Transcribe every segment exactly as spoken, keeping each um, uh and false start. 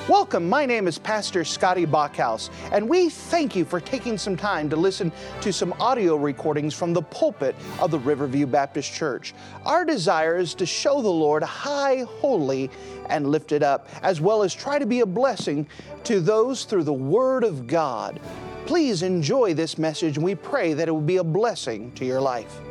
Welcome, my name is Pastor Scotty Bachhaus, and we thank you for taking some time to listen to some audio recordings from the pulpit of the Riverview Baptist Church. Our desire is to show the Lord high, holy, and lifted up, as well as try to be a blessing to those through the Word of God. Please enjoy this message, and we pray that it will be a blessing to your life.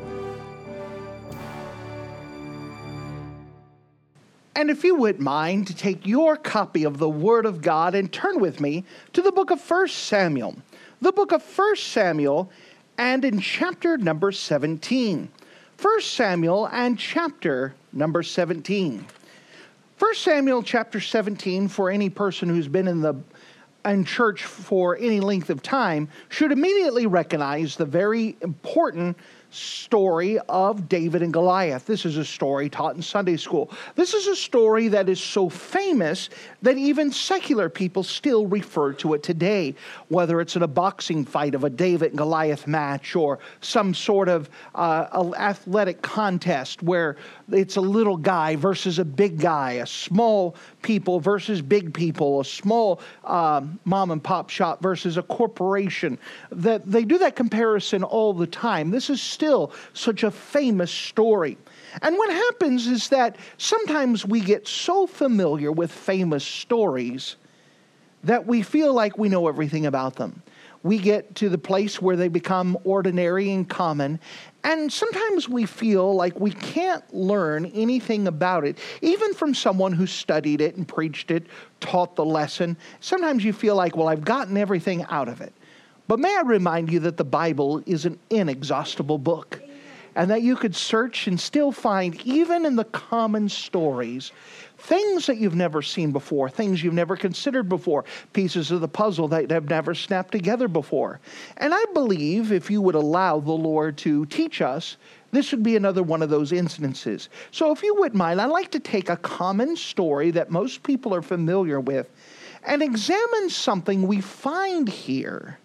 And if you wouldn't mind to take your copy of the Word of God and turn with me to the book of First Samuel. The book of First Samuel, and in chapter number seventeen. First Samuel and chapter number seventeen. First Samuel chapter seventeen, for any person who's been in the in church for any length of time, should immediately recognize the very important story of David and Goliath. This is a story taught in Sunday school. This is a story that is so famous that even secular people still refer to it today, whether it's in a boxing fight of a David and Goliath match or some sort of uh, athletic contest where it's a little guy versus a big guy, a small people versus big people, a small um, mom and pop shop versus a corporation. That they do that comparison all the time. This is still such a famous story. And what happens is that sometimes we get so familiar with famous stories that we feel like we know everything about them. We get to the place where they become ordinary and common, and sometimes we feel like we can't learn anything about it, even from someone who studied it and preached it, taught the lesson. Sometimes you feel like, well, I've gotten everything out of it. But may I remind you that the Bible is an inexhaustible book, and that you could search and still find, even in the common stories, things that you've never seen before, things you've never considered before, pieces of the puzzle that have never snapped together before. And I believe if you would allow the Lord to teach us, this would be another one of those instances. So if you wouldn't mind, I'd like to take a common story that most people are familiar with and examine something we find here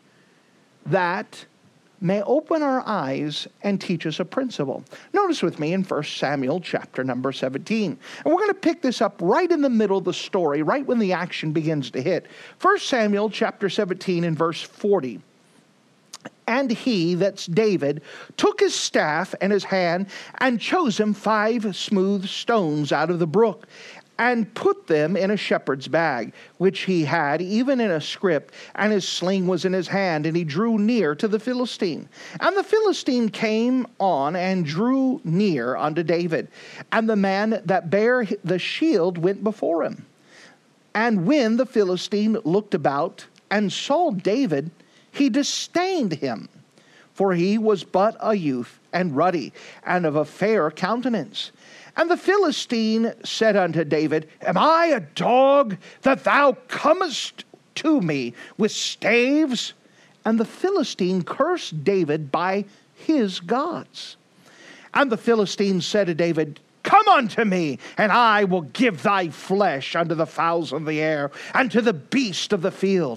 that may open our eyes and teach us a principle. Notice with me in First Samuel chapter number seventeen. And we're going to pick this up right in the middle of the story, right when the action begins to hit. First Samuel chapter seventeen and verse forty. And he, that's David, took his staff and his hand and chose him five smooth stones out of the brook, and put them in a shepherd's bag, which he had, even in a scrip, and his sling was in his hand, and he drew near to the Philistine. And the Philistine came on and drew near unto David, and the man that bare the shield went before him. And when the Philistine looked about and saw David, he disdained him, for he was but a youth, and ruddy, and of a fair countenance. And the Philistine said unto David, Am I a dog that thou comest to me with staves? And the Philistine cursed David by his gods. And the Philistine said to David, Come unto me, and I will give thy flesh unto the fowls of the air, and to the beast of the field.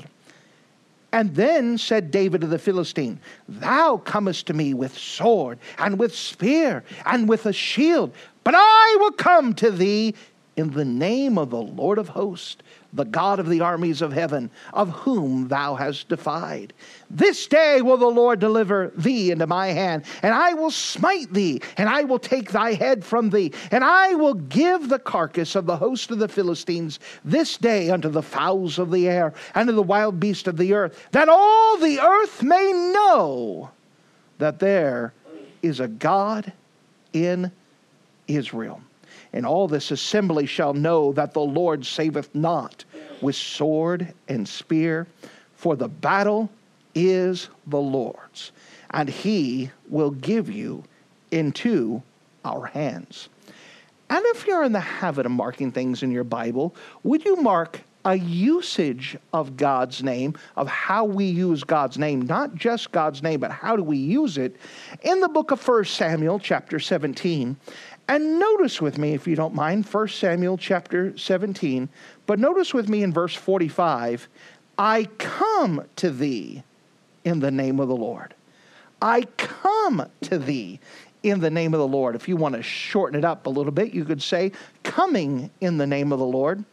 And then said David to the Philistine, Thou comest to me with sword, and with spear, and with a shield, but I will come to thee in the name of the Lord of hosts, the God of the armies of heaven, of whom thou hast defied. This day will the Lord deliver thee into my hand, and I will smite thee, and I will take thy head from thee, and I will give the carcass of the host of the Philistines this day unto the fowls of the air, and to the wild beasts of the earth, that all the earth may know that there is a God in Israel. And all this assembly shall know that the Lord saveth not with sword and spear, for the battle is the Lord's, and he will give you into our hands. And if you're in the habit of marking things in your Bible, would you mark a usage of God's name, of how we use God's name, not just God's name, but how do we use it, in the book of First Samuel chapter seventeen. And notice with me, if you don't mind, First Samuel chapter seventeen, but notice with me in verse forty-five, I come to thee in the name of the Lord. I come to thee in the name of the Lord. If you want to shorten it up a little bit, you could say, coming in the name of the Lord.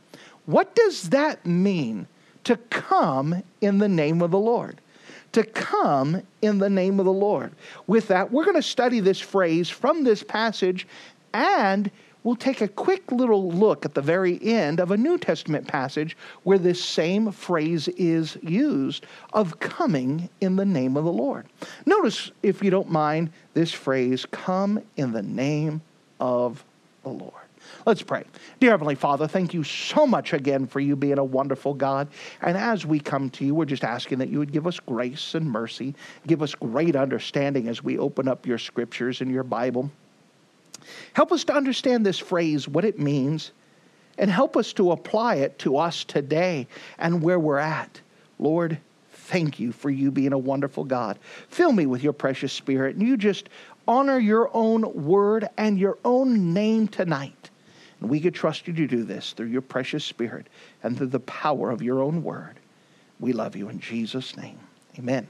What does that mean, to come in the name of the Lord? To come in the name of the Lord. With that, we're going to study this phrase from this passage, and we'll take a quick little look at the very end of a New Testament passage where this same phrase is used, of coming in the name of the Lord. Notice, if you don't mind, this phrase, come in the name of the Lord. Let's pray. Dear Heavenly Father, thank you so much again for you being a wonderful God. And as we come to you, we're just asking that you would give us grace and mercy, give us great understanding as we open up your scriptures and your Bible. Help us to understand this phrase, what it means, and help us to apply it to us today and where we're at. Lord, thank you for you being a wonderful God. Fill me with your precious Spirit, and you just honor your own word and your own name tonight. And we could trust you to do this through your precious Spirit and through the power of your own word. We love you in Jesus' name. Amen.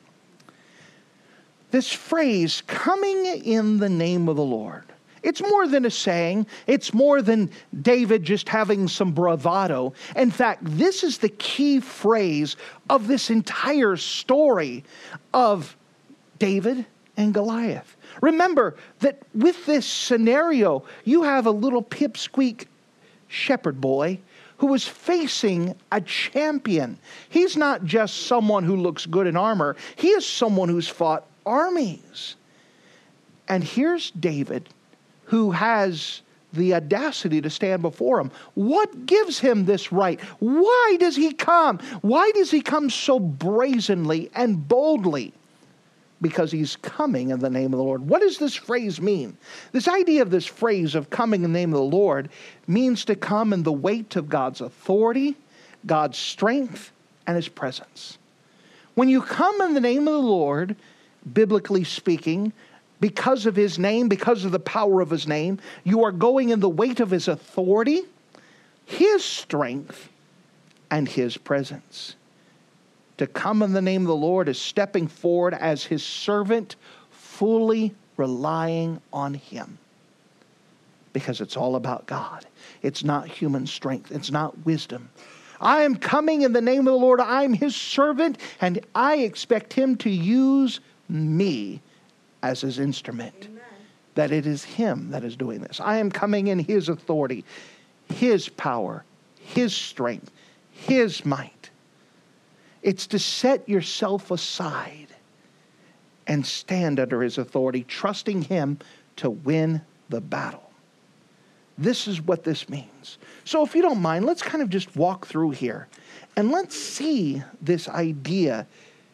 This phrase, coming in the name of the Lord, it's more than a saying. It's more than David just having some bravado. In fact, this is the key phrase of this entire story of David and Goliath. Remember that with this scenario, you have a little pipsqueak shepherd boy who is facing a champion. He's not just someone who looks good in armor. He is someone who's fought armies. And here's David, who has the audacity to stand before him. What gives him this right? Why does he come? Why does he come so brazenly and boldly? Because he's coming in the name of the Lord. What does this phrase mean? This idea of this phrase of coming in the name of the Lord means to come in the weight of God's authority, God's strength, and his presence. When you come in the name of the Lord, biblically speaking, because of his name, because of the power of his name, you are going in the weight of his authority, his strength, and his presence. To come in the name of the Lord is stepping forward as his servant, fully relying on him. Because it's all about God. It's not human strength. It's not wisdom. I am coming in the name of the Lord. I'm his servant, and I expect him to use me as his instrument. Amen. That it is him that is doing this. I am coming in his authority, his power, his strength, his might. It's to set yourself aside and stand under his authority, trusting him to win the battle. This is what this means. So if you don't mind, let's kind of just walk through here and let's see this idea.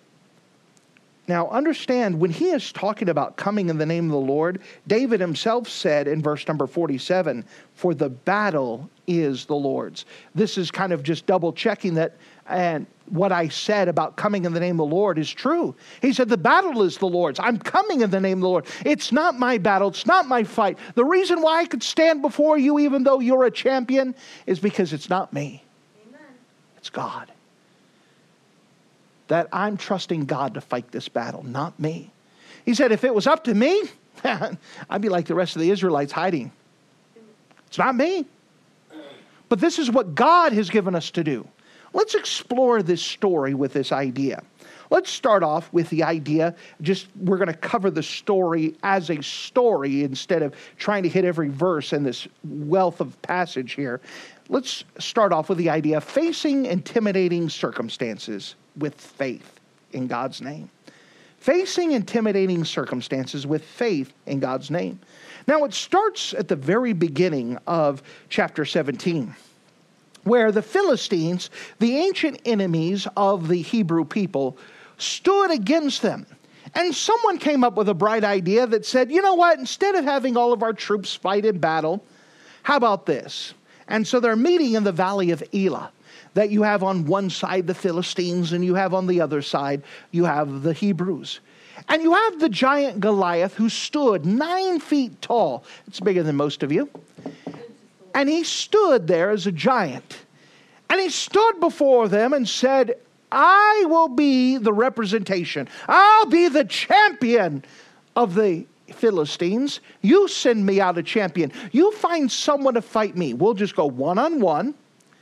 Now understand, when he is talking about coming in the name of the Lord, David himself said in verse number forty-seven, for the battle is the Lord's. This is kind of just double checking that, and what I said about coming in the name of the Lord is true. He said, the battle is the Lord's. I'm coming in the name of the Lord. It's not my battle. It's not my fight. The reason why I could stand before you, even though you're a champion, is because it's not me. Amen. It's God. That I'm trusting God to fight this battle, not me. He said, if it was up to me, I'd be like the rest of the Israelites hiding. It's not me. But this is what God has given us to do. Let's explore this story with this idea. Let's start off with the idea, just we're going to cover the story as a story instead of trying to hit every verse in this wealth of passage here. Let's start off with the idea of facing intimidating circumstances with faith in God's name. Facing intimidating circumstances with faith in God's name. Now it starts at the very beginning of chapter seventeen. Where the Philistines, the ancient enemies of the Hebrew people, stood against them. And someone came up with a bright idea that said, you know what, instead of having all of our troops fight in battle, how about this? And so they're meeting in the valley of Elah, that you have on one side the Philistines, and you have on the other side, you have the Hebrews. And you have the giant Goliath who stood nine feet tall. It's bigger than most of you. And he stood there as a giant. And he stood before them and said, I will be the representation. I'll be the champion of the Philistines. You send me out a champion. You find someone to fight me. We'll just go one-on-one.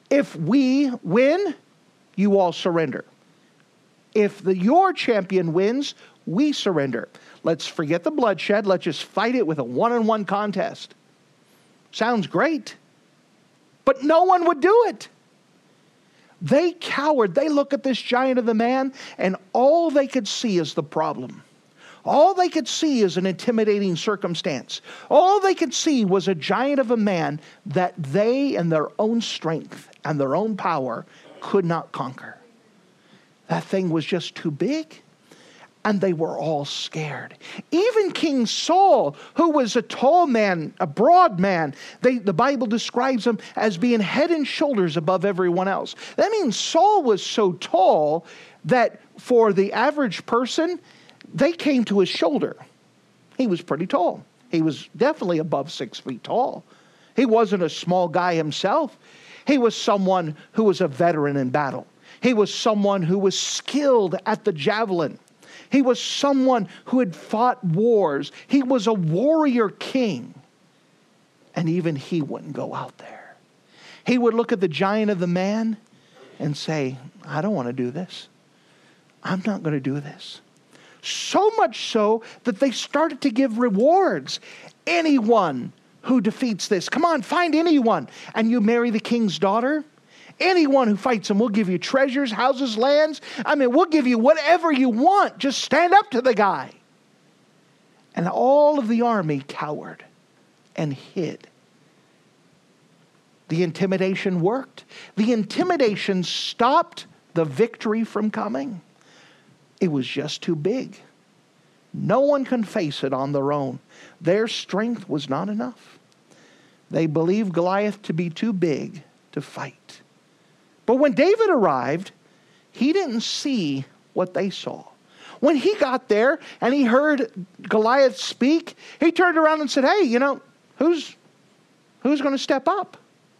If we win, you all surrender. If the, your champion wins, we surrender. Let's forget the bloodshed. Let's just fight it with a one-on-one contest. Sounds great. But no one would do it. They cowered. They look at this giant of the man, and all they could see is the problem. All they could see is an intimidating circumstance. All they could see was a giant of a man that they, in their own strength and their own power, could not conquer. That thing was just too big, and they were all scared. Even King Saul, who was a tall man, a broad man, they, the Bible describes him as being head and shoulders above everyone else. That means Saul was so tall that for the average person, they came to his shoulder. He was pretty tall. He was definitely above six feet tall. He wasn't a small guy himself. He was someone who was a veteran in battle. He was someone who was skilled at the javelin. He was someone who had fought wars. He was a warrior king. And even he wouldn't go out there. He would look at the giant of the man and say, I don't want to do this. I'm not going to do this. So much so that they started to give rewards. Anyone who defeats this, come on, find anyone. And you marry the king's daughter. Anyone who fights him, we'll give you treasures, houses, lands. I mean, we'll give you whatever you want. Just stand up to the guy. And all of the army cowered and hid. The intimidation worked. The intimidation stopped the victory from coming. It was just too big. No one can face it on their own. Their strength was not enough. They believed Goliath to be too big to fight. But when David arrived, he didn't see what they saw. When he got there and he heard Goliath speak, he turned around and said, hey, you know, who's, who's going to step up?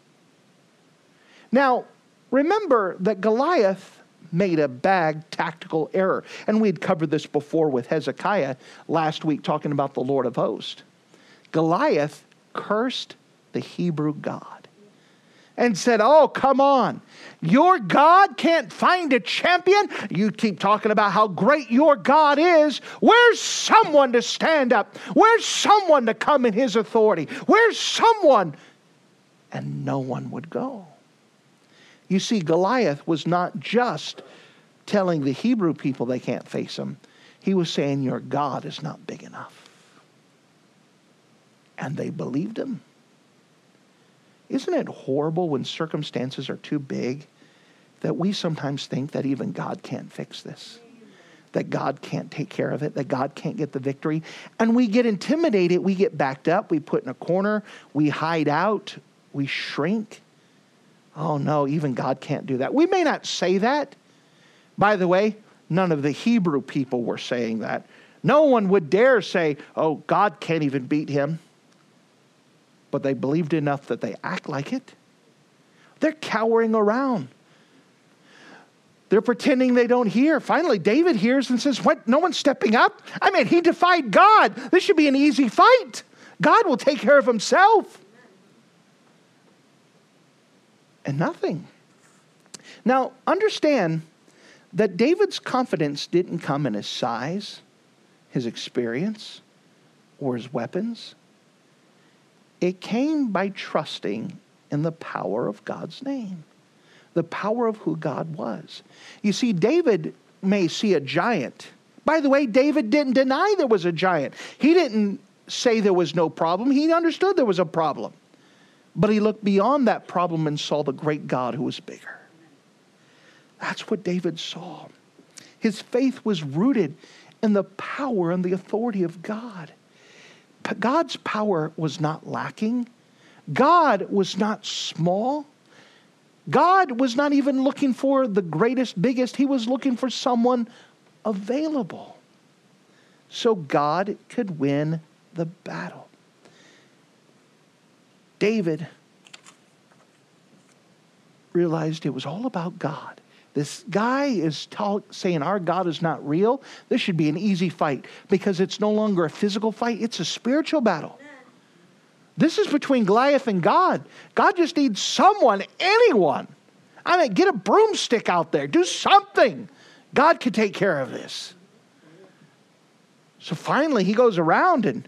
Now, remember that Goliath made a bad tactical error. And we'd covered this before with Hezekiah last week, talking about the Lord of hosts. Goliath cursed the Hebrew God and said, oh, come on. Your God can't find a champion? You keep talking about how great your God is. Where's someone to stand up? Where's someone to come in his authority? Where's someone? And no one would go. You see, Goliath was not just telling the Hebrew people they can't face him. He was saying, your God is not big enough. And they believed him. Isn't it horrible when circumstances are too big that we sometimes think that even God can't fix this? That God can't take care of it, that God can't get the victory. And we get intimidated, we get backed up, we put in a corner, we hide out, we shrink. Oh no, even God can't do that. We may not say that. By the way, none of the Hebrew people were saying that. No one would dare say, oh, God can't even beat him. But they believed enough that they act like it. They're cowering around. They're pretending they don't hear. Finally, David hears and says, what? No one's stepping up? I mean, he defied God. This should be an easy fight. God will take care of himself. And nothing. Now, understand that David's confidence didn't come in his size, his experience, or his weapons. It came by trusting in the power of God's name, the power of who God was. You see, David may see a giant. By the way, David didn't deny there was a giant. He didn't say there was no problem. He understood there was a problem. But he looked beyond that problem and saw the great God who was bigger. That's what David saw. His faith was rooted in the power and the authority of God. God's power was not lacking. God was not small. God was not even looking for the greatest, biggest. He was looking for someone available, so God could win the battle. David realized it was all about God. This guy is talk, saying our God is not real. This should be an easy fight because it's no longer a physical fight. It's a spiritual battle. This is between Goliath and God. God just needs someone, anyone. I mean, get a broomstick out there. Do something. God can take care of this. So finally, he goes around and,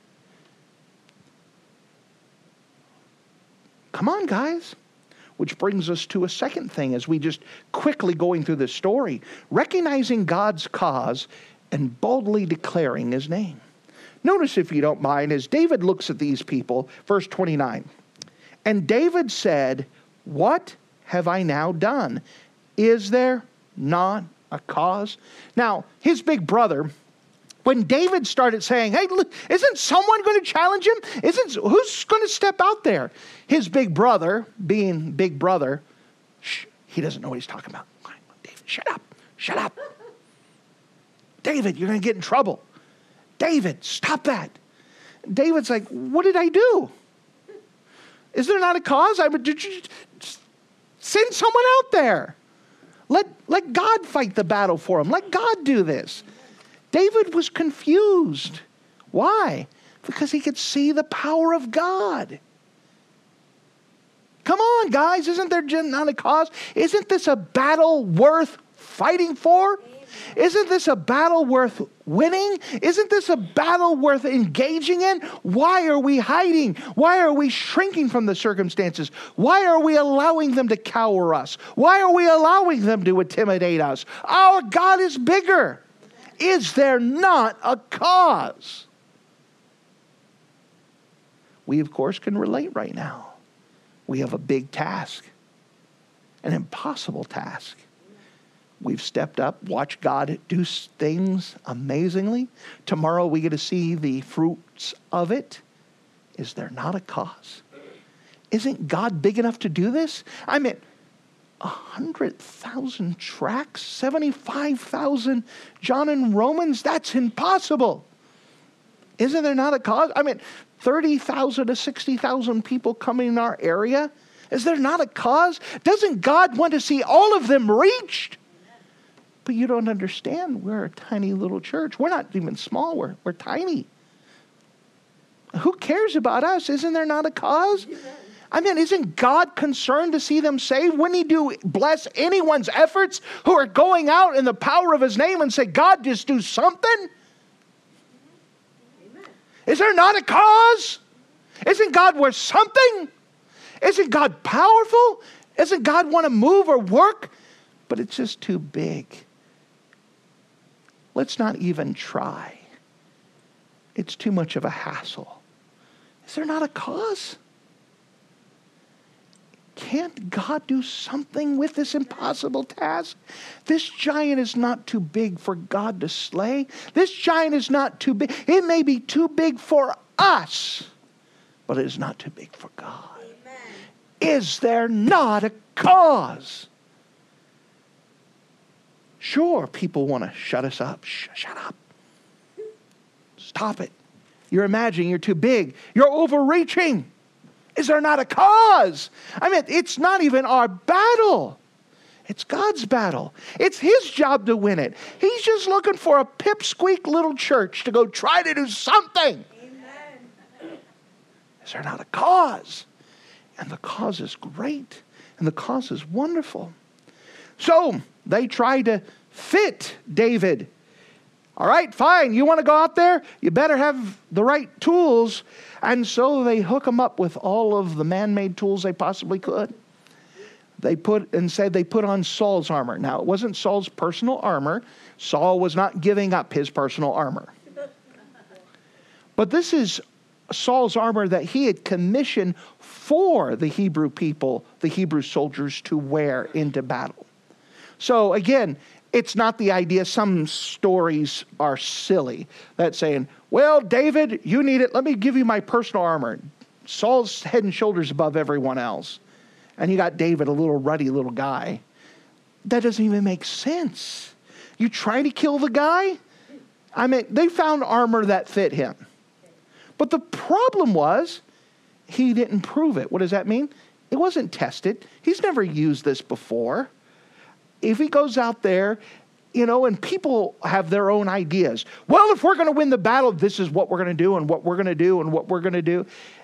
come on, guys. Which brings us to a second thing as we just quickly going through this story. Recognizing God's cause and boldly declaring his name. Notice, if you don't mind, as David looks at these people, verse twenty-nine. And David said, what have I now done? Is there not a cause? Now, his big brother, when David started saying, hey, look, isn't someone going to challenge him? Isn't who's going to step out there? His big brother, being big brother, shh, he doesn't know what he's talking about. David, shut up. Shut up. David, you're going to get in trouble. David, stop that. David's like, what did I do? Is there not a cause? I would send someone out there. Let, let God fight the battle for him. Let God do this. David was confused. Why? Because he could see the power of God. Come on, guys. Isn't there not a cause? Isn't this a battle worth fighting for? Isn't this a battle worth winning? Isn't this a battle worth engaging in? Why are we hiding? Why are we shrinking from the circumstances? Why are we allowing them to cower us? Why are we allowing them to intimidate us? Our God is bigger. Is there not a cause? We, of course, can relate right now. We have a big task, an impossible task. We've stepped up, watched God do things amazingly. Tomorrow we get to see the fruits of it. Is there not a cause? Isn't God big enough to do this? I mean, one hundred thousand tracts, seventy-five thousand John and Romans, that's impossible. Isn't there not a cause? I mean, thirty thousand to sixty thousand people coming in our area. Is there not a cause? Doesn't God want to see all of them reached? But you don't understand. We're a tiny little church. We're not even small. We're, we're tiny. Who cares about us? Isn't there not a cause? I mean, isn't God concerned to see them saved? Wouldn't he do bless anyone's efforts who are going out in the power of his name and say, God, just do something? Amen. Is there not a cause? Isn't God worth something? Isn't God powerful? Doesn't God want to move or work? But it's just too big. Let's not even try. It's too much of a hassle. Is there not a cause? Can't God do something with this impossible task? This giant is not too big for God to slay. This giant is not too big. It may be too big for us, but it is not too big for God. Amen. Is there not a cause? Sure, people want to shut us up. Shh, shut up. Stop it. You're imagining you're too big. You're overreaching. Is there not a cause? I mean, it's not even our battle. It's God's battle. It's his job to win it. He's just looking for a pipsqueak little church to go try to do something. Amen. Is there not a cause? And the cause is great. And the cause is wonderful. So they try to fit David. All right, fine. You want to go out there? You better have the right tools. And so they hook him up with all of the man-made tools they possibly could. They put and said they put on Saul's armor. Now, it wasn't Saul's personal armor. Saul was not giving up his personal armor. But this is Saul's armor that he had commissioned for the Hebrew people, the Hebrew soldiers, to wear into battle. So again, it's not the idea. Some stories are silly. That's saying, well, David, you need it. Let me give you my personal armor. Saul's head and shoulders above everyone else. And you got David, a little ruddy little guy. That doesn't even make sense. You try to kill the guy? I mean, they found armor that fit him. But the problem was, he didn't prove it. What does that mean? It wasn't tested. He's never used this before. If he goes out there, you know, and people have their own ideas. Well, if we're going to win the battle, this is what we're going to do and what we're going to do and what we're going to do.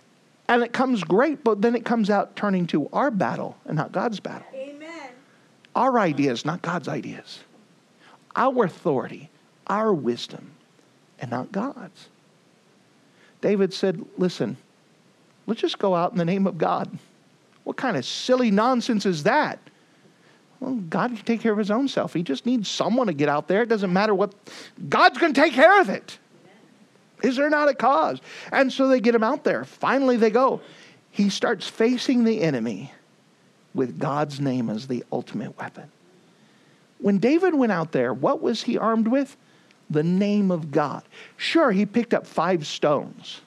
And it comes great, but then it comes out turning to our battle and not God's battle. Amen. Our ideas, not God's ideas. Our authority, our wisdom, and not God's. David said, listen, let's just go out in the name of God. What kind of silly nonsense is that? Well, God can take care of his own self. He just needs someone to get out there. It doesn't matter what. God's going to take care of it. Is there not a cause? And so they get him out there. Finally they go. He starts facing the enemy with God's name as the ultimate weapon. When David went out there, what was he armed with? The name of God. Sure, he picked up five stones.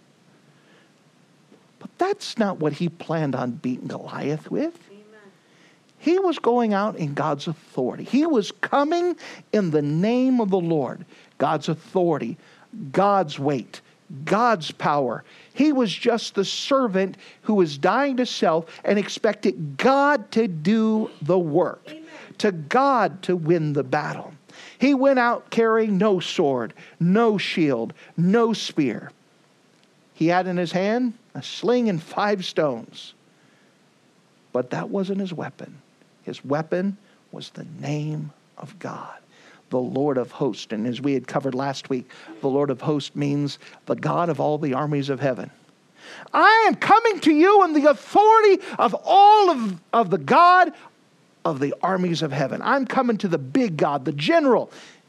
But that's not what he planned on beating Goliath with. Amen. He was going out in God's authority. He was coming in the name of the Lord. God's authority, God's weight, God's power. He was just the servant who was dying to self and expected God to do the work. Amen. To God to win the battle. He went out carrying no sword, no shield, no spear. He had in his hand a sling and five stones. But that wasn't his weapon. His weapon was the name of God, the Lord of hosts. And as we had covered last week, the Lord of hosts means the God of all the armies of heaven. I am coming to you in the authority of all of, of the God of the armies of heaven. I'm coming to the big God, the general.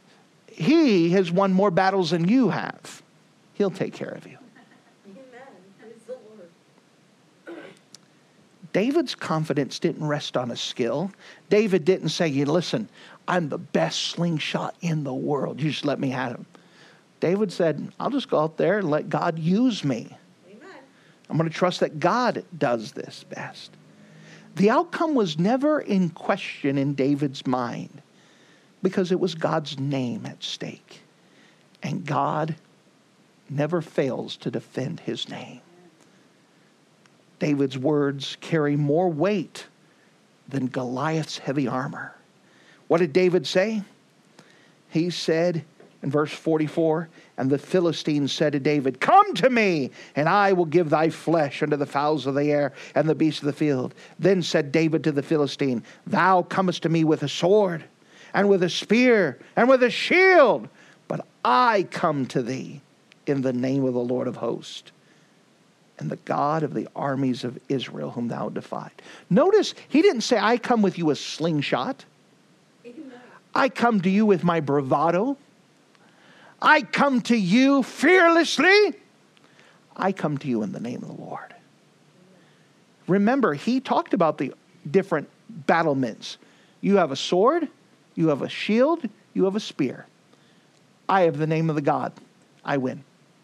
He has won more battles than you have. He'll take care of you. Amen. Praise the Lord. David's confidence didn't rest on his skill. David didn't say, listen, I'm the best slingshot in the world. You just let me have him. David said, I'll just go out there and let God use me. Amen. I'm going to trust that God does this best. The outcome was never in question in David's mind because it was God's name at stake. And God never fails to defend his name. David's words carry more weight than Goliath's heavy armor. What did David say? He said in verse forty-four, and the Philistines said to David, come to me, and I will give thy flesh unto the fowls of the air and the beasts of the field. Then said David to the Philistine, thou comest to me with a sword, and with a spear, and with a shield, but I come to thee in the name of the Lord of hosts, and the God of the armies of Israel, whom thou defied. Notice, he didn't say, I come with you a slingshot. Amen. I come to you with my bravado. I come to you fearlessly. I come to you in the name of the Lord. Remember, he talked about the different battlements. You have a sword, you have a shield, you have a spear. I have the name of the God. I win.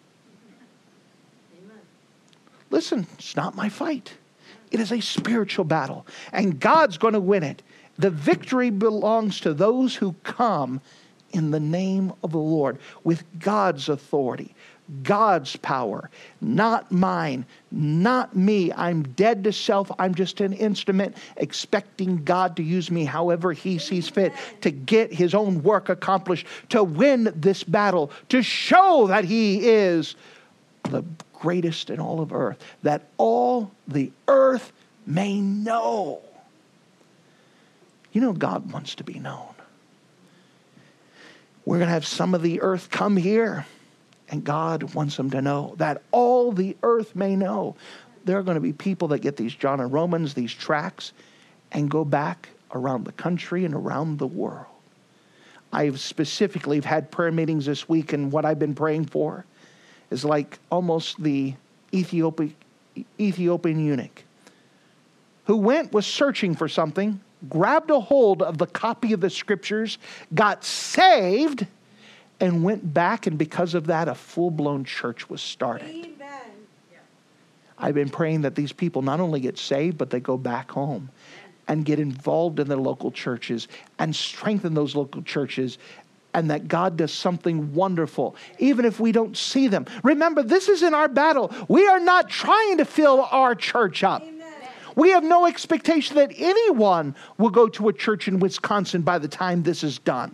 Amen. Listen, it's not my fight. It is a spiritual battle, and God's going to win it. The victory belongs to those who come in the name of the Lord with God's authority, God's power, not mine, not me. I'm dead to self. I'm just an instrument expecting God to use me however he sees fit to get his own work accomplished, to win this battle, to show that he is the greatest in all of earth, that all the earth may know. You know, God wants to be known. We're going to have some of the earth come here, and God wants them to know that all the earth may know. There are going to be people that get these John and Romans, these tracts, and go back around the country and around the world. I've specifically had prayer meetings this week, and what I've been praying for is like almost the Ethiopian, Ethiopian eunuch who went, was searching for something, grabbed a hold of the copy of the scriptures, got saved, and went back, and because of that, a full-blown church was started. Amen. I've been praying that these people not only get saved, but they go back home and get involved in their local churches and strengthen those local churches, and that God does something wonderful, even if we don't see them. Remember, this is in our battle. We are not trying to fill our church up. Amen. We have no expectation that anyone will go to a church in Wisconsin by the time this is done.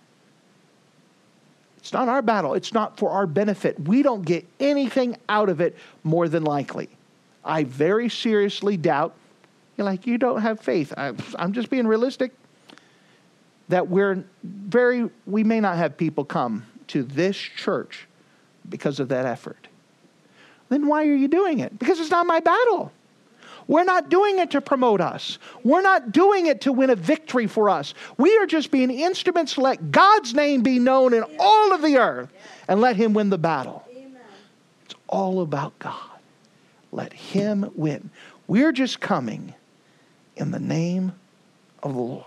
It's not our battle. It's not for our benefit. We don't get anything out of it more than likely. I very seriously doubt, you're like, you don't have faith. I, I'm just being realistic. That we're very, we may not have people come to this church because of that effort. Then why are you doing it? Because it's not my battle. We're not doing it to promote us. We're not doing it to win a victory for us. We are just being instruments to let God's name be known in all of the earth and let Him win the battle. Amen. It's all about God. Let Him win. We're just coming in the name of the Lord.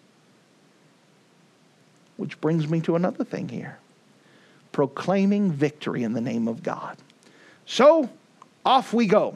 Which brings me to another thing here. Proclaiming victory in the name of God. So, off we go.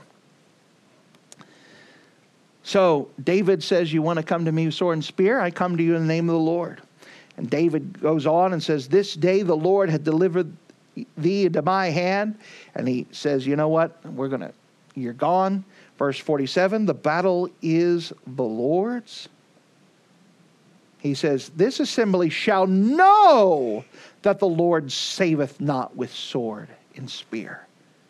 So, David says, you want to come to me with sword and spear? I come to you in the name of the Lord. And David goes on and says, this day the Lord had delivered thee into my hand. And he says, you know what? We're going to, you're gone. Verse forty-seven, the battle is the Lord's. He says, this assembly shall know that the Lord saveth not with sword and spear.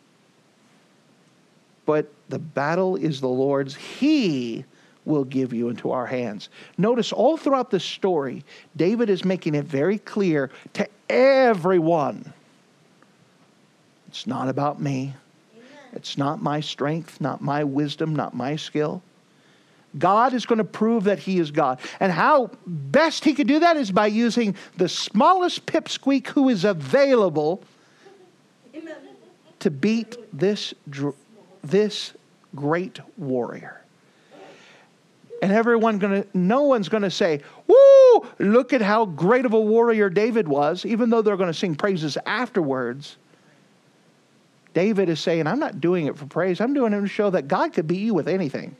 But the battle is the Lord's. He will give you into our hands. Notice all throughout this story, David is making it very clear to everyone. It's not about me. Amen. It's not my strength, not my wisdom, not my skill. God is going to prove that He is God. And how best He could do that is by using the smallest pipsqueak who is available Amen. to beat this, this great warrior. And everyone going to, no one's going to say, woo, look at how great of a warrior David was, even though they're going to sing praises afterwards. David is saying, I'm not doing it for praise. I'm doing it to show that God could beat you with anything.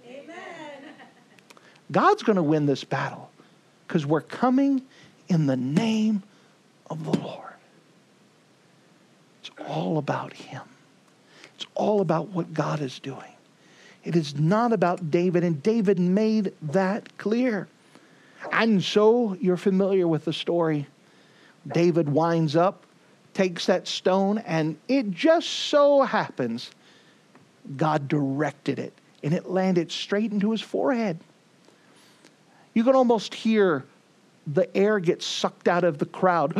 God's going to win this battle because we're coming in the name of the Lord. It's all about Him. It's all about what God is doing. It is not about David, and David made that clear. And so you're familiar with the story. David winds up, takes that stone, and it just so happens God directed it, and it landed straight into his forehead. You can almost hear the air get sucked out of the crowd.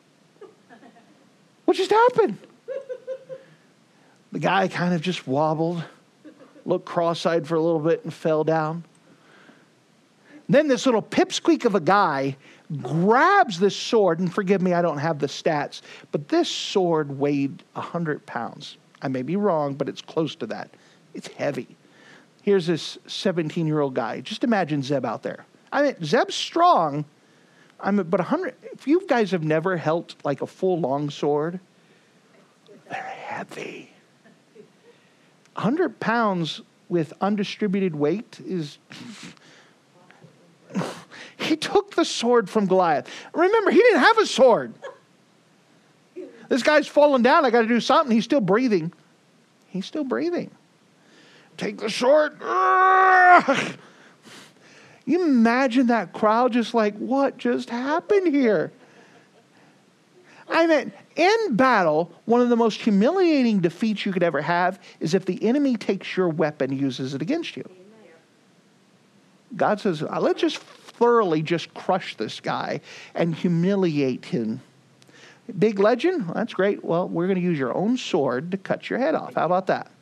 What just happened? The guy kind of just wobbled, looked cross-eyed for a little bit and fell down. Then this little pipsqueak of a guy grabs this sword, and forgive me, I don't have the stats, but this sword weighed one hundred pounds. I may be wrong, but it's close to that. It's heavy. Here's this seventeen-year-old guy. Just imagine Zeb out there. I mean, Zeb's strong, I mean, but one hundred, if you guys have never held like a full long sword, they're heavy. one hundred pounds with undistributed weight is... He took the sword from Goliath. Remember, he didn't have a sword. This guy's falling down. I got to do something. He's still breathing. He's still breathing. Take the sword. You imagine that crowd just like, what just happened here? I mean, in battle, one of the most humiliating defeats you could ever have is if the enemy takes your weapon and uses it against you. God says, let's just thoroughly just crush this guy and humiliate him. Big legend? Well, that's great. Well, we're going to use your own sword to cut your head off. How about that?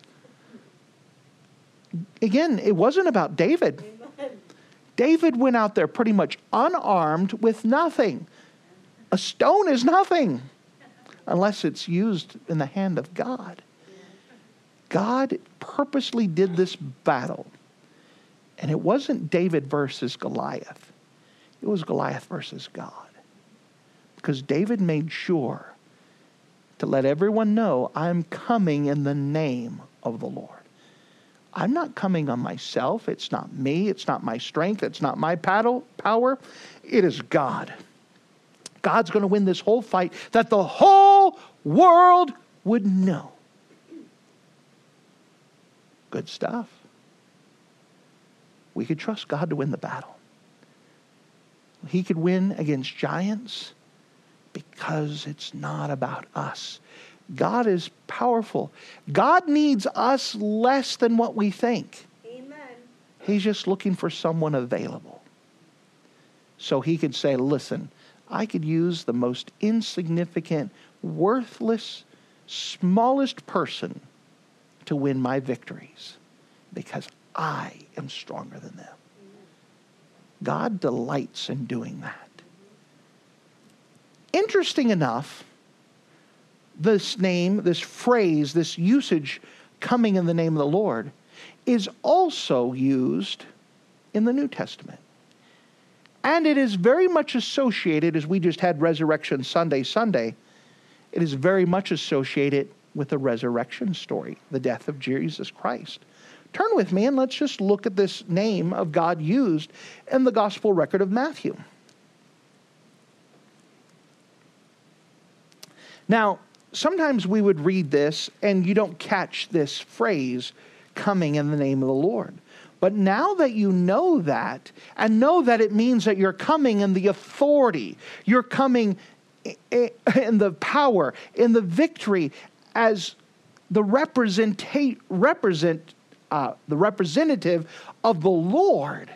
Again, it wasn't about David. David went out there pretty much unarmed with nothing. A stone is nothing unless it's used in the hand of God. God purposely did this battle. And it wasn't David versus Goliath. It was Goliath versus God. Because David made sure to let everyone know, I'm coming in the name of the Lord. I'm not coming on myself. It's not me. It's not my strength. It's not my paddle power. It is God. God's going to win this whole fight that the whole world would know. Good stuff. We could trust God to win the battle. He could win against giants because it's not about us. God is powerful. God needs us less than what we think. Amen. He's just looking for someone available. So he could say, listen, I could use the most insignificant, worthless, smallest person to win my victories because I am stronger than them. God delights in doing that. Interesting enough, this name, this phrase, this usage, coming in the name of the Lord, is also used in the New Testament. And it is very much associated, as we just had Resurrection Sunday, Sunday, it is very much associated with the resurrection story, the death of Jesus Christ. Turn with me and let's just look at this name of God used in the gospel record of Matthew. Now, sometimes we would read this and you don't catch this phrase, coming in the name of the Lord. But now that you know that, and know that it means that you're coming in the authority, you're coming in the power, in the victory, as the representa- represent, uh, the representative of the Lord.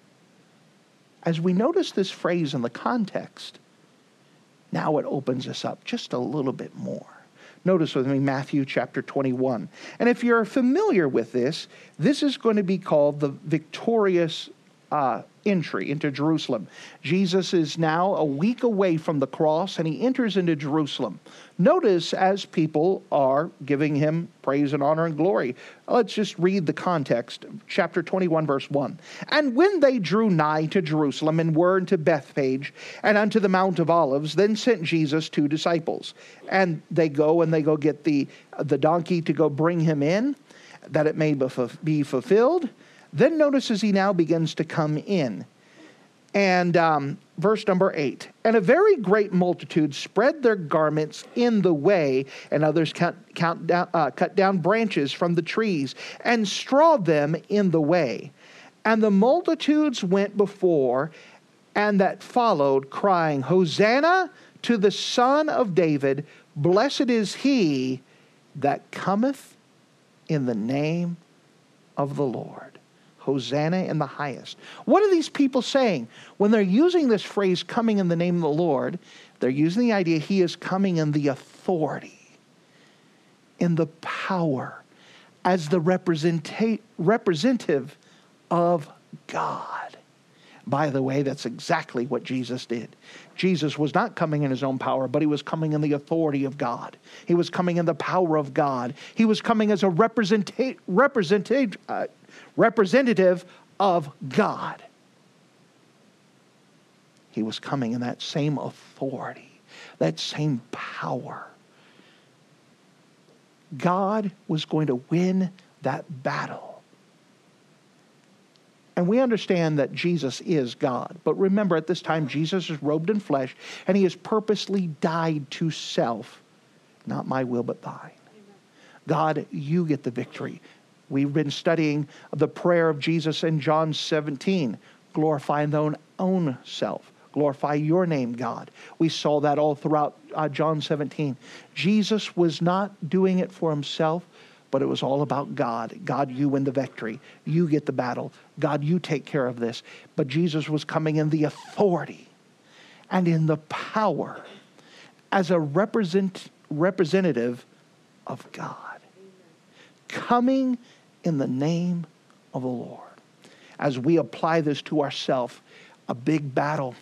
As we notice this phrase in the context, now it opens us up just a little bit more. Notice with me Matthew chapter twenty-one. And if you're familiar with this, this is going to be called the victorious uh, entry into Jerusalem. Jesus is now a week away from the cross and he enters into Jerusalem. Notice as people are giving him praise and honor and glory. Let's just read the context. Chapter twenty-one, verse one. And when they drew nigh to Jerusalem and were into Bethphage and unto the Mount of Olives, then sent Jesus two disciples. And they go and they go get the, the donkey to go bring him in, that it may be fulfilled. Then notice as he now begins to come in. And um, verse number eight. And a very great multitude spread their garments in the way, and others count, count down, uh, cut down branches from the trees and strawed them in the way. And the multitudes went before and that followed, crying, Hosanna to the Son of David. Blessed is he that cometh in the name of the Lord. Hosanna in the highest. What are these people saying? When they're using this phrase, coming in the name of the Lord, they're using the idea he is coming in the authority, in the power, as the representa- representative of God. By the way, that's exactly what Jesus did. Jesus was not coming in his own power, but he was coming in the authority of God. He was coming in the power of God. He was coming as a representa- representative, uh, representative of God. He was coming in that same authority, that same power. God was going to win that battle. And we understand that Jesus is God. But remember, at this time, Jesus is robed in flesh, and he has purposely died to self. Not my will, but thine. Amen. God, you get the victory. We've been studying the prayer of Jesus in John seventeen. Glorify thine own self. Glorify your name, God. We saw that all throughout uh, John seventeen. Jesus was not doing it for himself, but it was all about God. God, you win the victory. You get the battle. God, you take care of this. But Jesus was coming in the authority and in the power as a represent, representative of God. Coming in the name of the Lord. As we apply this to ourselves, a big battle,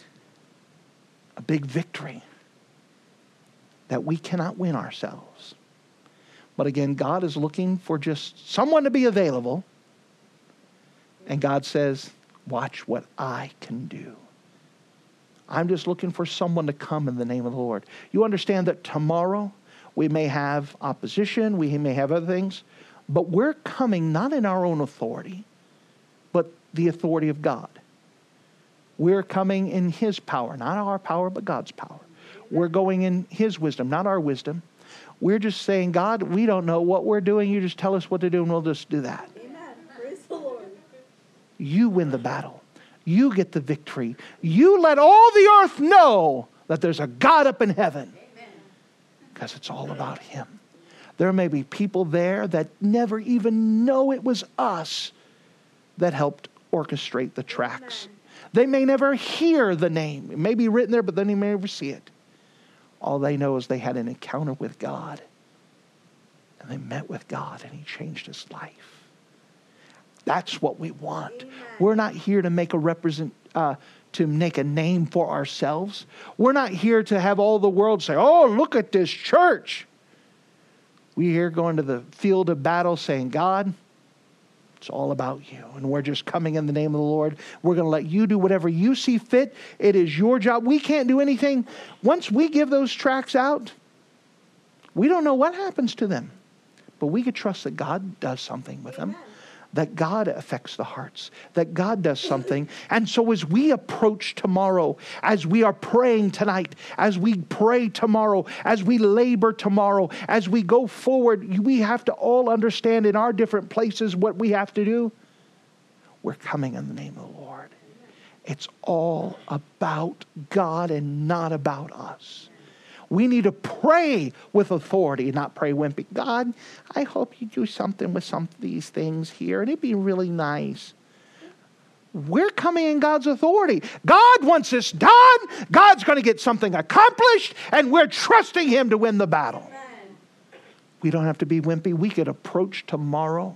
a big victory that we cannot win ourselves. But again, God is looking for just someone to be available. And God says, watch what I can do. I'm just looking for someone to come in the name of the Lord. You understand that tomorrow we may have opposition, we may have other things, but we're coming not in our own authority, but the authority of God. We're coming in his power, not our power, but God's power. We're going in his wisdom, not our wisdom. We're just saying, God, we don't know what we're doing. You just tell us what to do and we'll just do that. Amen. Praise the Lord. You win the battle. You get the victory. You let all the earth know that there's a God up in heaven. Amen. because it's all about Him. There may be people there that never even know it was us that helped orchestrate the tracks. Amen. They may never hear the name. It may be written there, but then they may never see it. All they know is they had an encounter with God. And they met with God and He changed his life. That's what we want. Amen. We're not here to make a represent, uh, to make a name for ourselves. We're not here to have all the world say, oh, look at this church. We're here going to the field of battle saying, God, it's all about you. And we're just coming in the name of the Lord. We're going to let you do whatever you see fit. It is your job. We can't do anything. Once we give those tracts out, we don't know what happens to them. But we can trust that God does something with them. That God affects the hearts, that God does something. And so as we approach tomorrow, as we are praying tonight, as we pray tomorrow, as we labor tomorrow, as we go forward, we have to all understand in our different places what we have to do. We're coming in the name of the Lord. It's all about God and not about us. We need to pray with authority, not pray wimpy. God, I hope you do something with some of these things here, and it'd be really nice. We're coming in God's authority. God wants this done. God's going to get something accomplished, and we're trusting Him to win the battle. Amen. We don't have to be wimpy. We could approach tomorrow,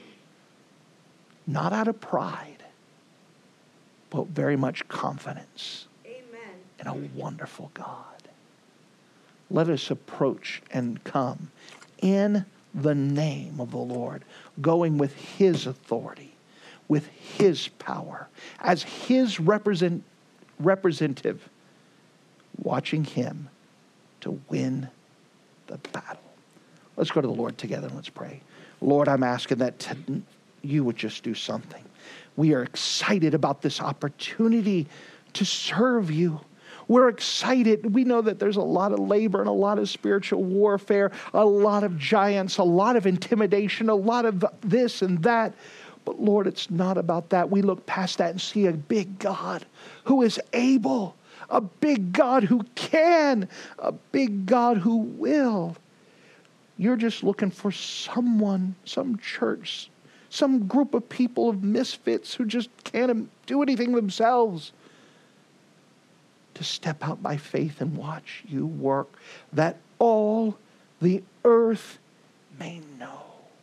not out of pride, but very much confidence Amen. in a wonderful God. Let us approach and come in the name of the Lord, going with His authority, with His power, as His represent, representative, watching Him to win the battle. Let's go to the Lord together and let's pray. Lord, I'm asking that t- you would just do something. We are excited about this opportunity to serve you. We're excited. We know that there's a lot of labor and a lot of spiritual warfare, a lot of giants, a lot of intimidation, a lot of this and that. But Lord, it's not about that. We look past that and see a big God who is able, a big God who can, a big God who will. You're just looking for someone, some church, some group of people of misfits who just can't do anything themselves, to step out by faith and watch you work, that all the earth may know.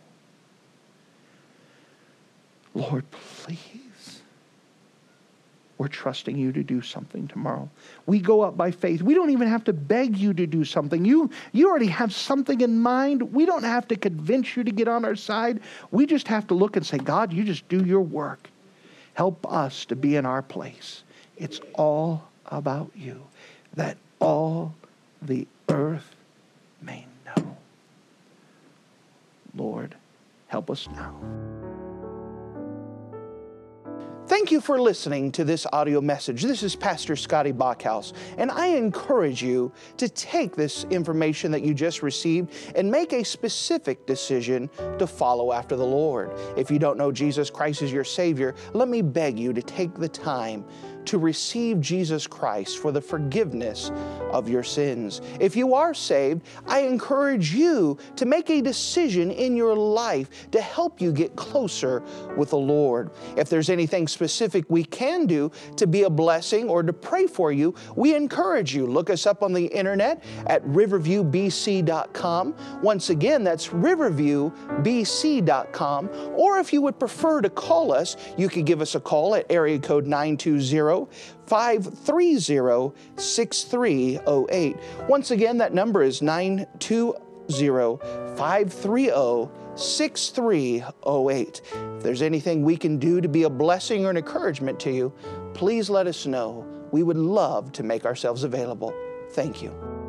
Lord, please, we're trusting you to do something tomorrow. We go up by faith. We don't even have to beg you to do something. You, you already have something in mind. We don't have to convince you to get on our side. We just have to look and say, God, you just do your work. Help us to be in our place. It's all about you, that all the earth may know. Lord, help us now. Thank you for listening to this audio message. This is Pastor Scotty Bachhaus, and I encourage you to take this information that you just received and make a specific decision to follow after the Lord. If you don't know Jesus Christ as your Savior, let me beg you to take the time to receive Jesus Christ for the forgiveness of your sins. If you are saved, I encourage you to make a decision in your life to help you get closer with the Lord. If there's anything specific we can do to be a blessing or to pray for you, we encourage you. Look us up on the internet at riverview b c dot com. Once again, that's riverview b c dot com. Or if you would prefer to call us, you could give us a call at area code nine two zero, five three zero, six three zero eight. Once again, that number is nine two zero, five three zero, six three zero eight. If there's anything we can do to be a blessing or an encouragement to you, please let us know. We would love to make ourselves available. Thank you.